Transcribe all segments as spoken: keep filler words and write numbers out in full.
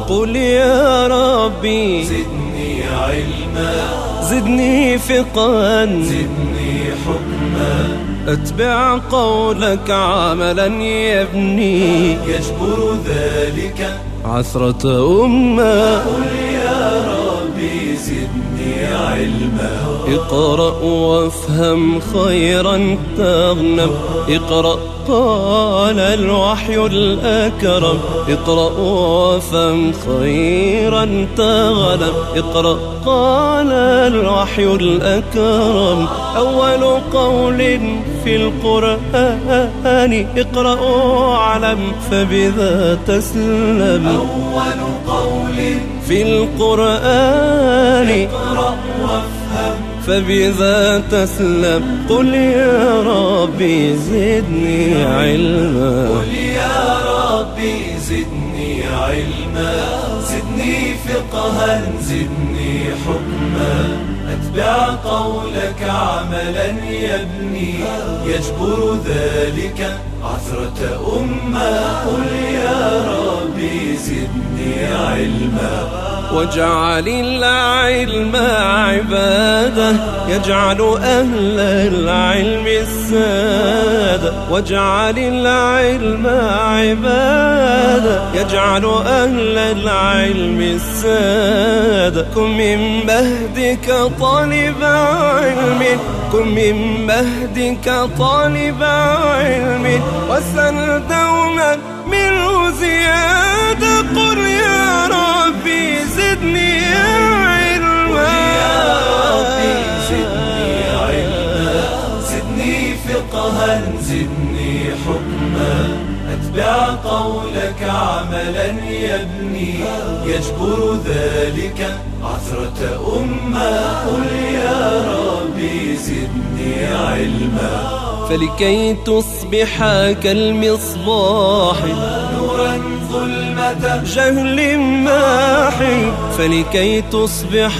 قل يا ربي زدني علما، زدني فقها، زدني حكما، أتبع قولك عملا يبني يجبر ذلك عثرة أمة. قل يا ربي زدني علما، اقرأ وافهم خيرا تغنم، اقرأ قال الوحي الأكرم، اقرأ وافهم خيرا تغنم، اقرأ قال الوحي الأكرم. أول قول في القرآن اقرأ واعلم فبذا تسلم. أول قول في القرآن اقرأ وافهم فبذا تسلم. قل يا ربي زدني علما، قل يا ربي زدني علما، زدني فقها، زدني حكما، أتبع قولك عملا يبني يجبر ذلك عثرة أمة. قل يا ربي زدني علما، واجعل العلم عبادة يجعل أهل العلم السادة، واجعل العلم عبادة يجعل أهل العلم السادة. كن من مهدك طالب علم، كن من مهدك طالب علم، واسأل دوما منه زيادة. قل يا ربي زدني علما، يا ربي زدني علما، زدني فقها، زدني حكما، أتبع قولك عملا يبني يجبر ذلك عثرة أمة. قل يا ربي زدني علما، فلكي تصبح كالمصباح نورا ظلمة جهل ماحي، فلكي تصبح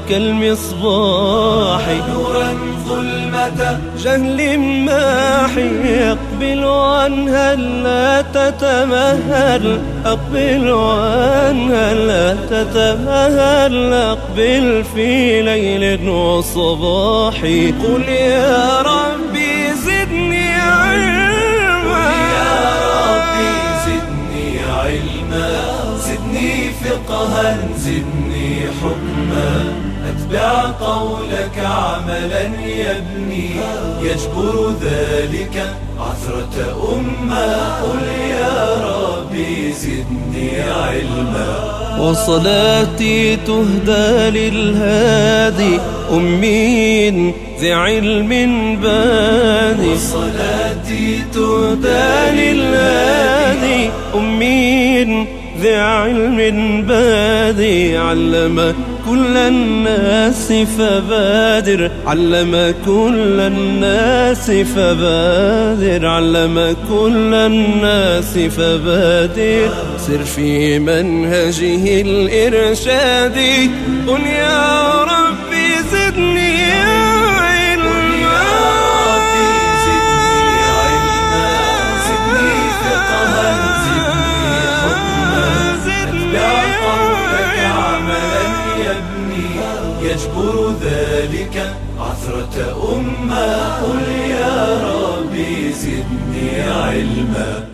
كالمصباح نورا ظلمة جهل ماحي. أقبل عنها لا تتمهل، أقبل عنها لا تتمهل، أقبل في ليل وصباح. قل يا ربي زدني علما، يا ربي زدني علما، زدني فقها، زدني حكما، أتبع قولك عملا يبني يجبر ذلك عثرة أمة. قل يا ربي زدني علما، وصلاتي تهدى للهادي أمين ذي علم بادي، وصلاتي تهدى للهادي أمين ذي علم بادي. علم كل الناس فبادر، علم كل الناس فبادر، علم كل الناس فبادر. سر في منهجه الإرشاد. قل يا ربي زدني يجبر ذلك عثرة أمة. قل يا ربي زدني علما.